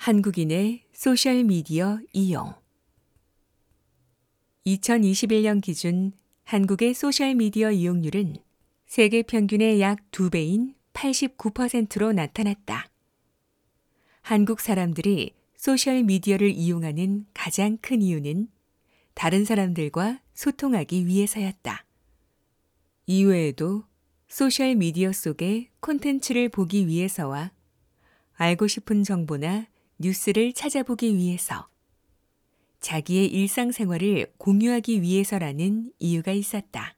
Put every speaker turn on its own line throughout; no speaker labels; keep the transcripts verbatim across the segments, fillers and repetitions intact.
한국인의 소셜미디어 이용. 이천이십일 년 기준 한국의 소셜미디어 이용률은 세계 평균의 약 두 배인 팔십구 퍼센트로 나타났다. 한국 사람들이 소셜미디어를 이용하는 가장 큰 이유는 다른 사람들과 소통하기 위해서였다. 이외에도 소셜미디어 속의 콘텐츠를 보기 위해서와 알고 싶은 정보나 뉴스를 찾아보기 위해서, 자기의 일상생활을 공유하기 위해서라는 이유가 있었다.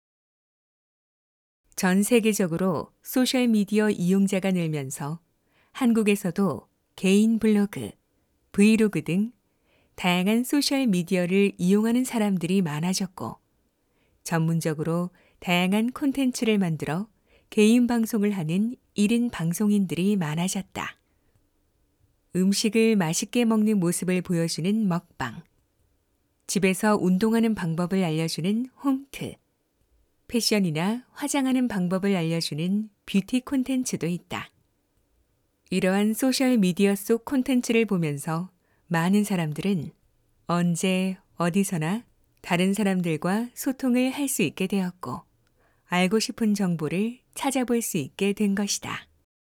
전 세계적으로 소셜미디어 이용자가 늘면서 한국에서도 개인 블로그, 브이로그 등 다양한 소셜미디어를 이용하는 사람들이 많아졌고, 전문적으로 다양한 콘텐츠를 만들어 개인 방송을 하는 일 인 방송인들이 많아졌다. 음식을 맛있게 먹는 모습을 보여주는 먹방, 집에서 운동하는 방법을 알려주는 홈트, 패션이나 화장하는 방법을 알려주는 뷰티 콘텐츠도 있다. 이러한 소셜미디어 속 콘텐츠를 보면서 많은 사람들은 언제 어디서나 다른 사람들과 소통을 할 수 있게 되었고, 알고 싶은 정보를 찾아볼 수 있게 된 것이다.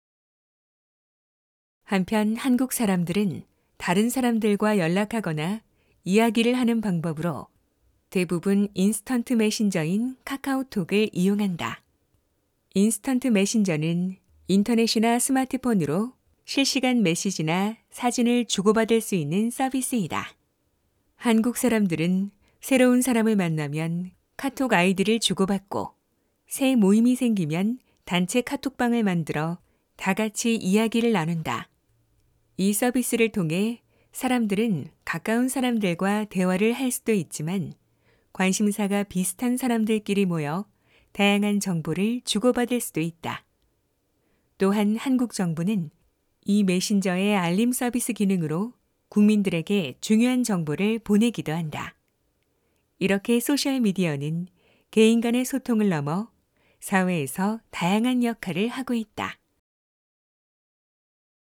한편 한국 사람들은 다른 사람들과 연락하거나 이야기를 하는 방법으로 대부분 인스턴트 메신저인 카카오톡을 이용한다. 인스턴트 메신저는 인터넷이나 스마트폰으로 실시간 메시지나 사진을 주고받을 수 있는 서비스이다. 한국 사람들은 새로운 사람을 만나면 카톡 아이디를 주고받고, 새 모임이 생기면 단체 카톡방을 만들어 다 같이 이야기를 나눈다. 이 서비스를 통해 사람들은 가까운 사람들과 대화를 할 수도 있지만, 관심사가 비슷한 사람들끼리 모여 다양한 정보를 주고받을 수도 있다. 또한 한국 정부는 이 메신저의 알림 서비스 기능으로 국민들에게 중요한 정보를 보내기도 한다. 이렇게 소셜미디어는 개인 간의 소통을 넘어 사회에서 다양한 역할을 하고 있다.